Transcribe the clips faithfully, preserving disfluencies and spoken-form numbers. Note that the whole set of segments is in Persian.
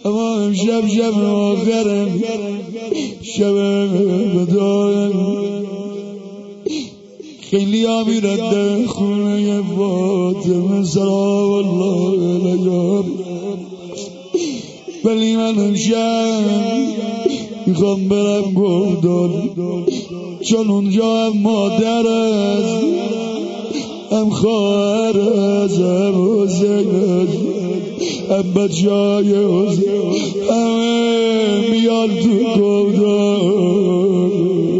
اما امشب شب آخره، شب وداع. خیلی ها میرن خونه فاطمه سلام الله علیها، ولی من امشب میخوام برم گردان، چون اونجا هم مادر است، هم خواهر است، هم حسین است، هم بچه های حسین، همه میان تو گردان.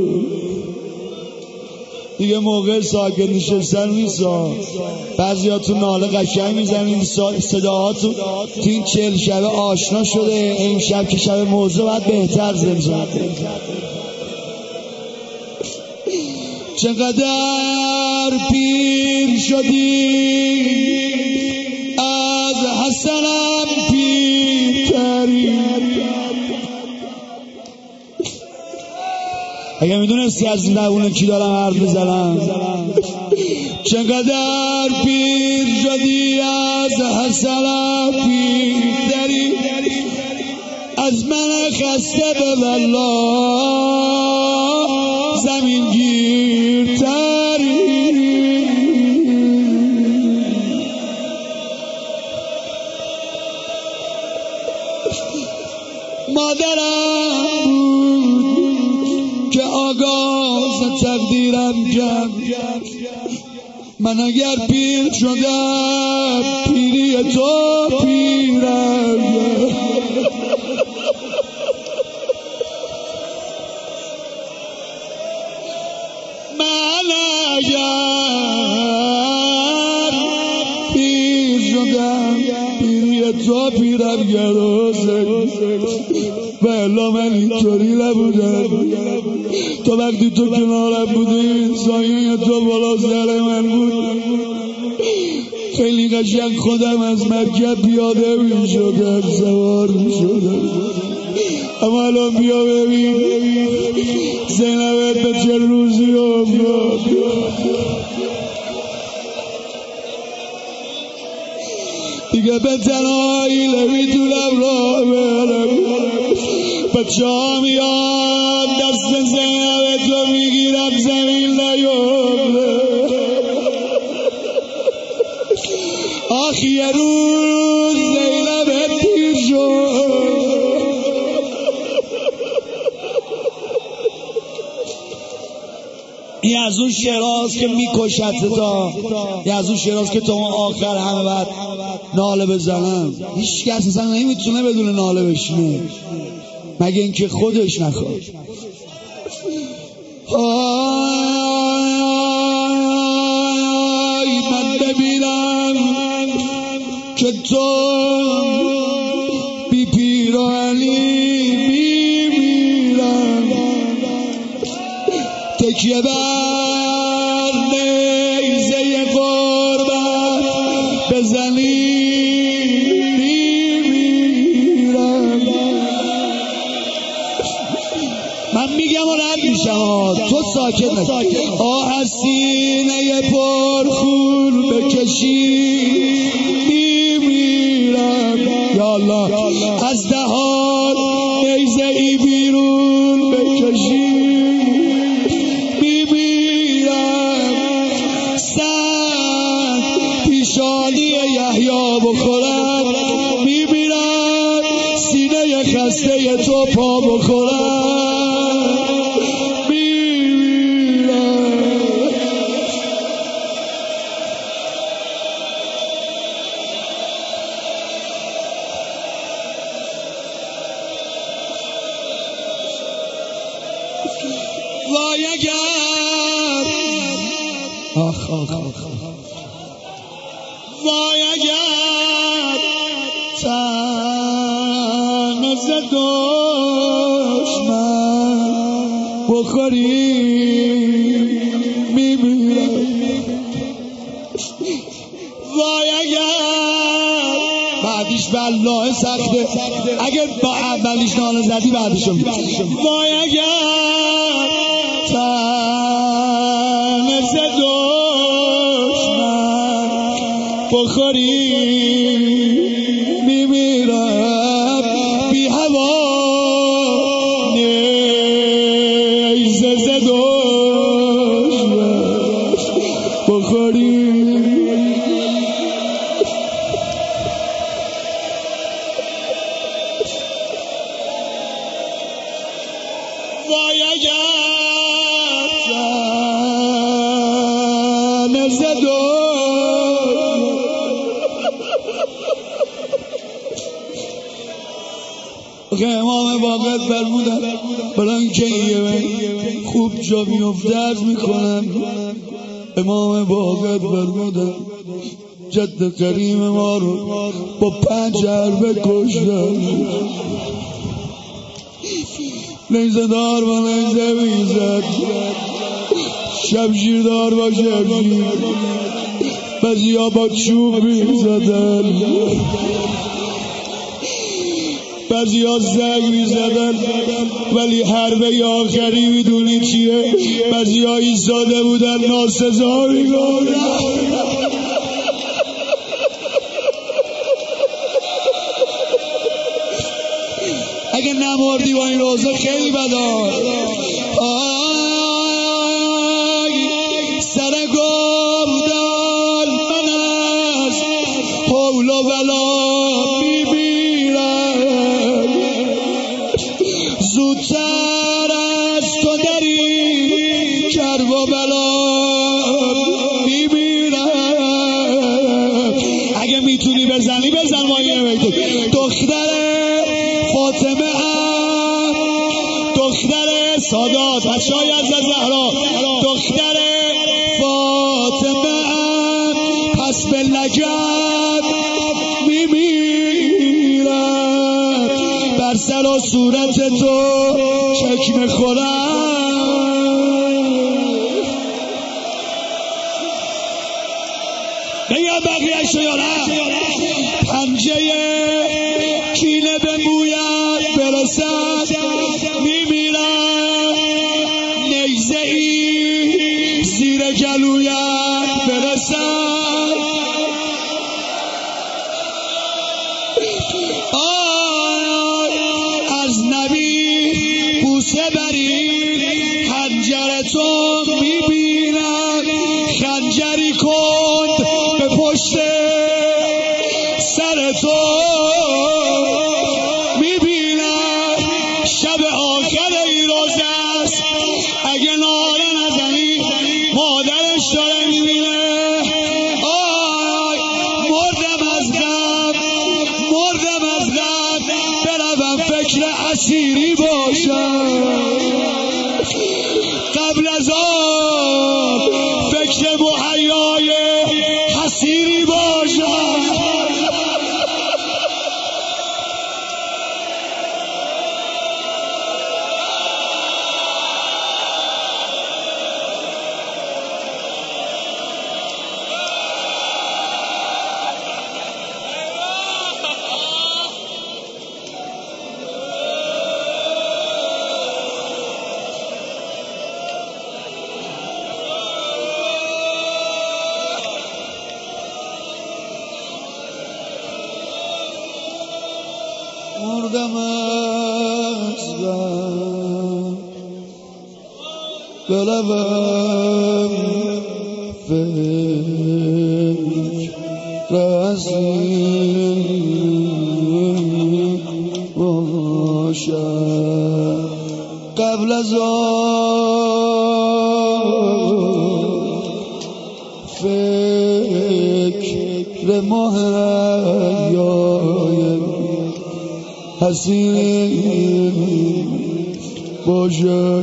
دیگه موقع ساکت نشستن نیست. بعضی ها تو ناله قشنگ میزنین، صداها تو تو این چهل شب آشنا شده. امشب که شب موضوع باید بهتر زمزمه. چقدر پیر شدی از حسنم پیرتری. اگه میدونستی از زبون کی دارم حرف میزنم. چقدر پیر شدی از حسنم پیرتری، از من خسته به والله زمین گیرتری. مادرم بود که آغاز تقدیرم کرد. من اگر پیر شدم پیری تو پیرم. من اگر پیر شدم پیری تو پیرم گروزه، و الا من اینطوری نبودم. تو وقتی تو کنارم بودی سایه تو بالا سر من بود. خیلی قشنگ خودم از مرکب پیاده می شدم، سوار می شدم. اما الان بیا ببین زینبت به چه روزی افتاد. دیگه به تنهایی نمیتونم راه برم. بچه ها میان دست زینب تو میگیرم زمین نیفته. آخ یه روز زینب پیر شد، این از اون شعراست که میکشت تا، این از اون شعراست که تا اون آخر همه بعد ناله بزنم. هیچ کس اصلا نمیتونه بدون ناله بشینه مگه اینکه خودش نخواد. آی من ببینم که تو بی پیراهنی میمیرم، تکیه بر نیزه قربت بزنی میمیرم. من میگم و رد میشم، تو ساکت نکن. آه از سینه پرخون بکشی میمیرم. یا الله از دهان نیزه ای بیرون بکشی میمیرم. سنگ پیشانی یحیی بخورم میمیرم. سینه خسته تو پا بخورم وای اگر آخ آخ آخ وای اگر تن ز دشمن بخوری میمیرم. وای اگر بعدیش والله سخته، اگر با اولیش ناله زدی بعدیشو میگم. وای اگر تن ز دشمن بخوری میمیرم. که امام باقر فرمودن برای اینکه یه خوب جا میفته عرض میکنم امام باقر فرمودن جد کریم ما رو با پنج حربه کشتن نیزه دار با نیزه میزد شمشیر دار با شمشیر بعضی ها با چوب میزدن بعضی ها زنگ میزدن ولی حربه آخری میدونی چیه؟ بعضی ها ایستاده بودن ناسزا میگفتن اگه نمردی با این روزا خیلی بدار سر گردن من از حول و بلا میمیرم زودتر از تو دری کرب و بلا میمیرم اگه میتونی بزنی بزن ما اینه بیتون دختر فاطمه هم دختر سادات بچه‌های از زهرا دختر فاطمه هم پس به لگد میمیرم بر سر و صورت تو چکمه خورم بگم بقیه‌اش رو یا نه پنجه کینه به مویت برسد میمیرم نیزه ای زیر گلویت برسد آی از نبی بوسه بری خنجر تو میبینم خنجری کند به پشت سر تو میبینم شب آخر این روز است اگه ناله نزنی مادرش داره میبینه آی مردم از غم مردم از غم بروم فکر اسیری باشم قبل از آن فکر مهیای حسیری باشم مردم از غم بروم فکر اسیری باشم قبل از آن فکر مهیای حسین باشه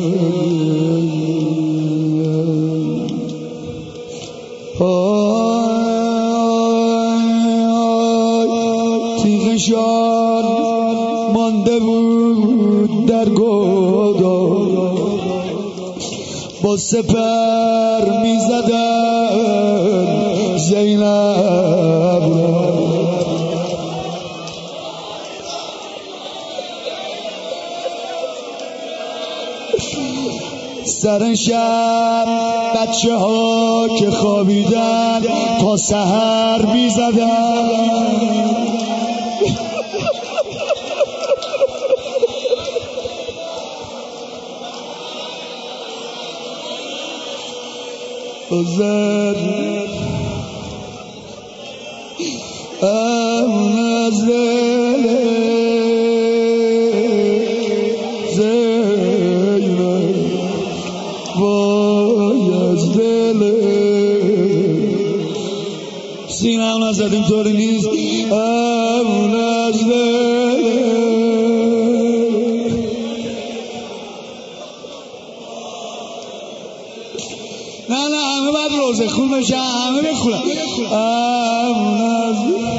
تیغشان مانده بود در گودال با سپر میزدن زینب سر شب بچه ها که خوابیدن تا سحر میزدن زر امن از دل زینب وای از دل سینه هم نزد اینطوری نیست امن از دل حوزه خون بشه همه بخونن امون از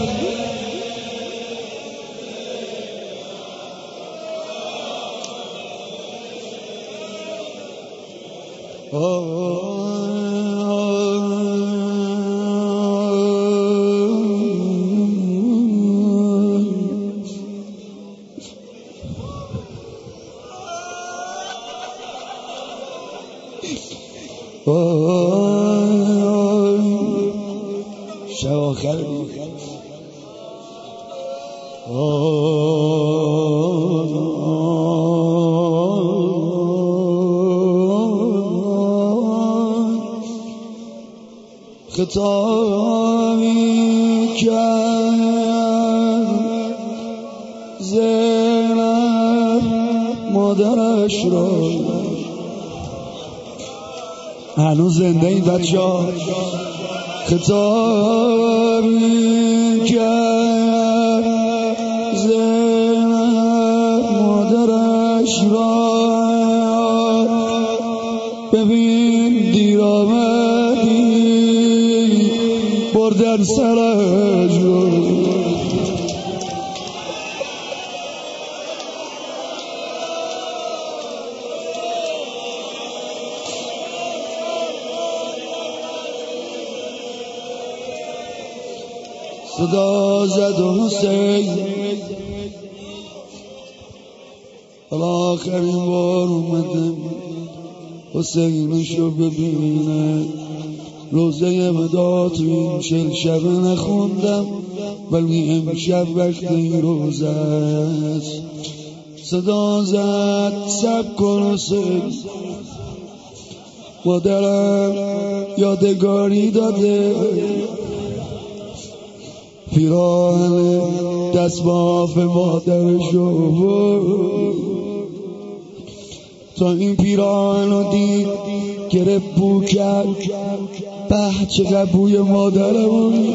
شب آخر خطابی کرد زینب مادرش را هنوز زنده این بچه ها خطابی کرد زینب مادرش را ببین دیر آمدی بردن سرش رو صدا زد و حسین حالا آخرین بار اومده حسینشو ببینه روزه وداع تو این چل شبه نخوندم ولی امشب وقتی روزه است صدا زد سب کن حسین مادرم یادگاری داده پیراهن دستباف مادرشو تا این پیراهن رو دید گرفت بو کرد به چقدر بوی مادرمون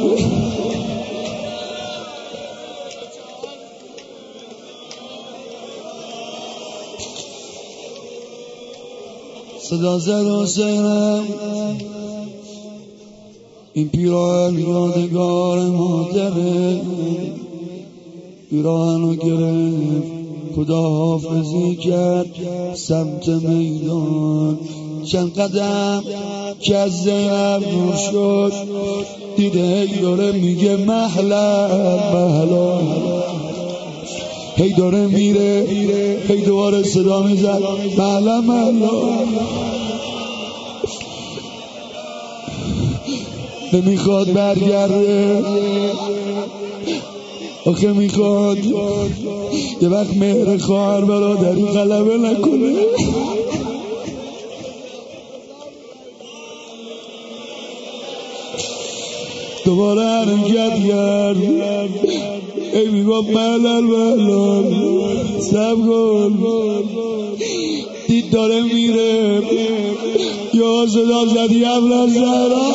صدا زد حسینم این پیراهن یادگار مادره پیراهن رو گرفت خداحافظی کرد سمت میدان چند قدم که از زینب نور شد دیده هی داره میگه محلا محلا هی داره میره هی دوباره صدا میزد محلا محلا نمیخواد برگرده آخه میخواد یه وقت مهر خواهر برادری غلبه نکنه دوباره حرکت کرد ای میگم ملل ملل سب کن دید داره میره یا صدا زدی ابله زهرا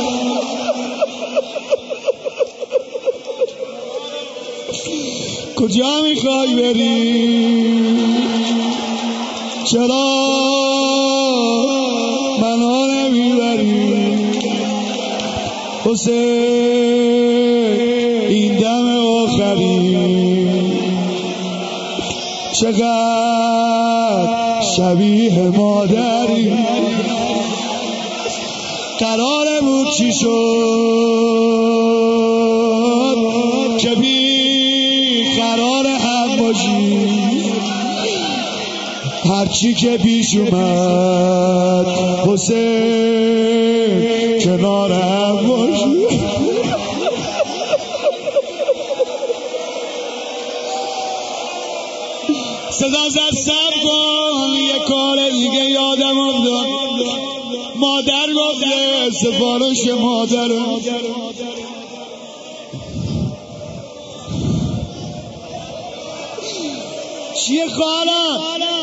کجا میخوای بری چرا منو نمیبری حسین این دم آخری چقدر شبیه مادری قراره بود چی شد که بی قرار هم باشی هرچی که پیش اومد حسین کنار هم باشی صدا زد سب کن یه کار دیگه یادم افتاد مادر گفته سفارش مادر چیه خاله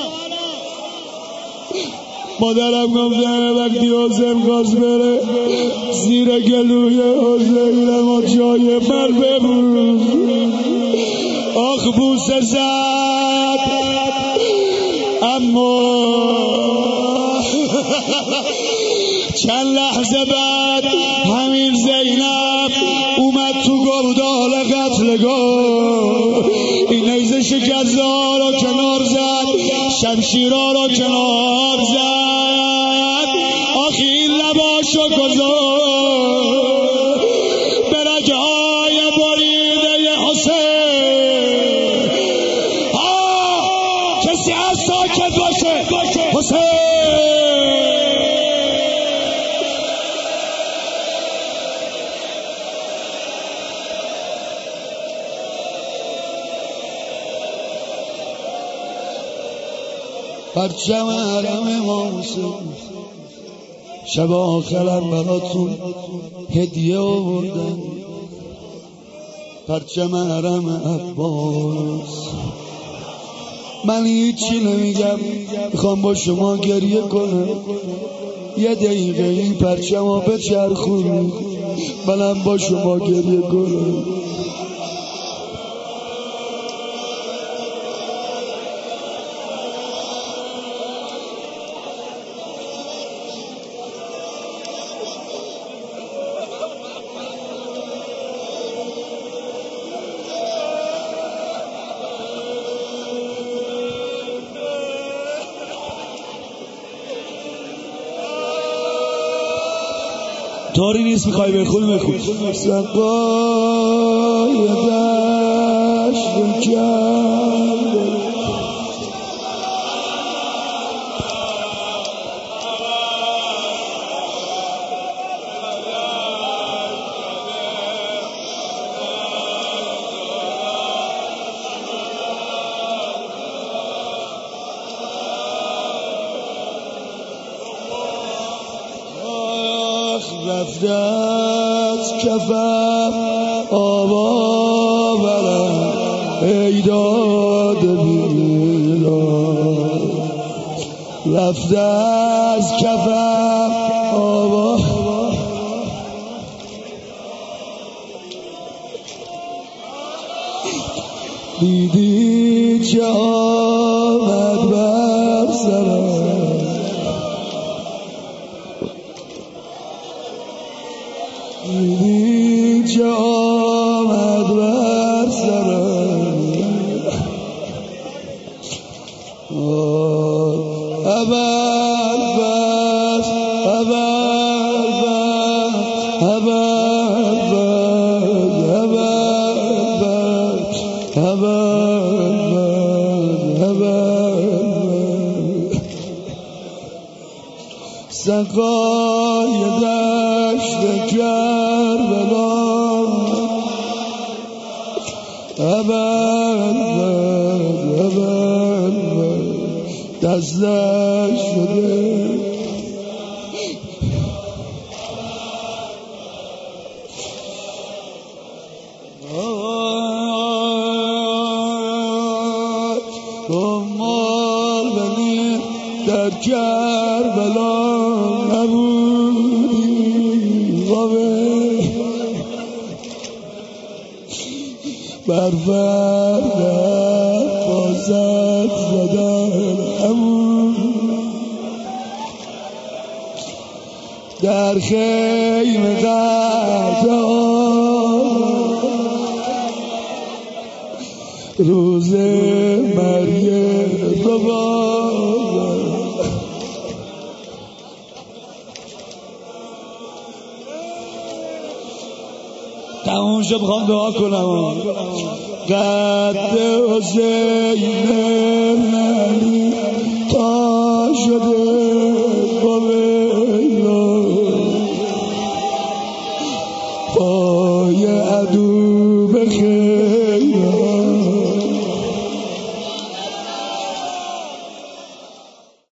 مادرم گفته وقتی حسین خواست بره زیر گلوی حسین ما جای من ببوس آخ بوسه زد اما چند لحظه بعد همین زینب اومد تو گودال قتلگاه، این نیزه شکرزا را کنار زد، شمشیرا را کنار زد، آخی این لباشو گذار به رگهای بریده حسین. آه کسی از ساکت باشه حسین. پرچم حرم اماموسه شب آخرم براتون هدیه آوردن، پرچم حرم عباس. من هیچی نمیگم، میخوام با شما گریه کنم، یه دقیقه این پرچم ها بچرخون، منم با شما گریه کنم. طوری نیست، میخوای بخونی بخون. سقای دشت کرد رفته از کفم آوا برم ای داد بیداد، رفته از کفم آوا. دیدی چه آمد بر سرم، دیدی چه آمد بر سرم. ابر بس ابر بس ابر بس ابر بس ابر بس ابر سقای دشت کربلا، ابد ابد ابد دستش شده. امال بنی در کربلا نبودی غابه، بر فرد بازد زدن همون در خیمه قدر روز مریم بابا. تموم شد، بخوام دعا کنم. قد حسین